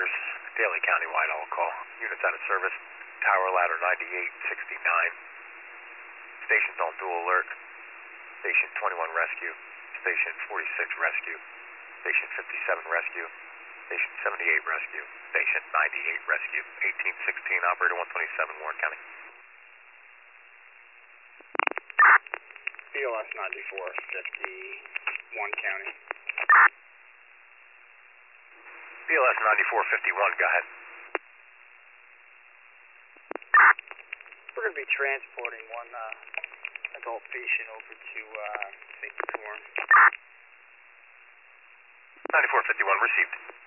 drivers, daily countywide all call. Units out of service, tower ladder 9869. Stations on dual alert. Station 21 rescue, station 46 rescue, station 57 rescue, station 78 rescue, station 98 rescue, 1816 operator 127 Warren County. BLS 9451 County. BLS 9451, go ahead. We're going to be transporting one adult patient over to St. Victor. 9451 received.